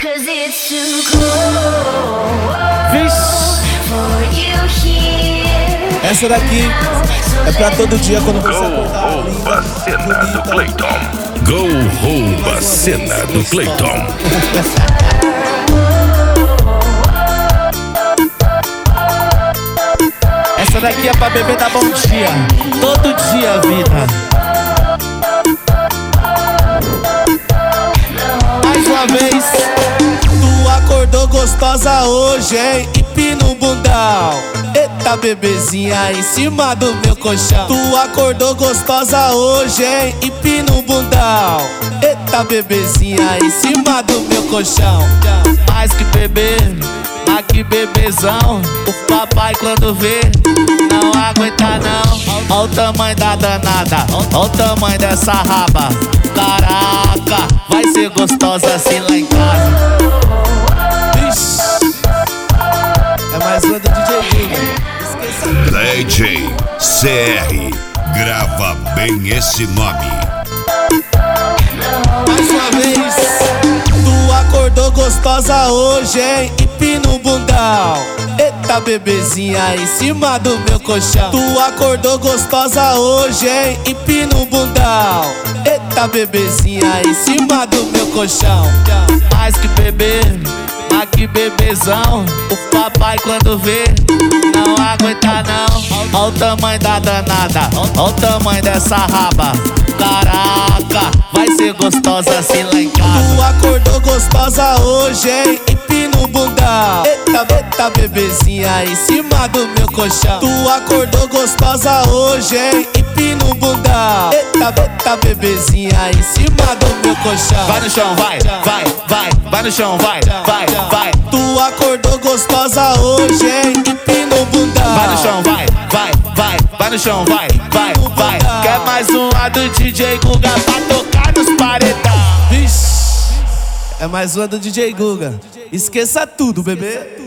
'Cause it's too cold for you here. Essa daqui é pra todo dia quando você acordar. Rouba a cena do Clayton. Go rouba a cena do Clayton. Essa daqui é pra beber da bom dia, todo dia, vida. Mais uma vez. Tu acordou gostosa hoje, hein? Empina o bundão. Eita, bebezinha em cima do meu colchão. Tu acordou gostosa hoje, hein? Empina o bundão. Eita, bebezinha em cima do meu colchão. Mais que bebê, aqui bebezão. O papai quando vê não aguenta não. Olha o tamanho da danada, olha o tamanho dessa raba. Caraca, vai ser gostosa assim lá em casa. Ixi, é mais uma do DJ Guga. DJ CR, grava bem esse nome. Mais uma vez. Tu acordou gostosa hoje, hein? Empina o bundão. Eita, bebezinha em cima do meu colchão. Tu acordou gostosa hoje, hein? Empina o bundão. Eita, bebezinha em cima do meu colchão. Mais que bebê, aqui bebezão. O papai quando vê não aguenta não. Olha o tamanho da danada, olha o tamanho dessa raba. Caraca, vai ser gostosa assim lá em casa. Tu acordou gostosa hoje, hein? Empina o bundão. Eita, bebezinha em cima do meu colchão. Tu acordou gostosa hoje, hein? Empina o bundão. Eita, bebezinha em cima do meu colchão. Vai no chão, vai no chão, vai. Tu acordou gostosa hoje, hein? Empina o bundão. Vai no chão, vai no chão, vai. Quer mais uma do DJ Guga pra tocar nos paredão? Vixe, é mais uma do DJ Guga. Esqueça tudo, bebê.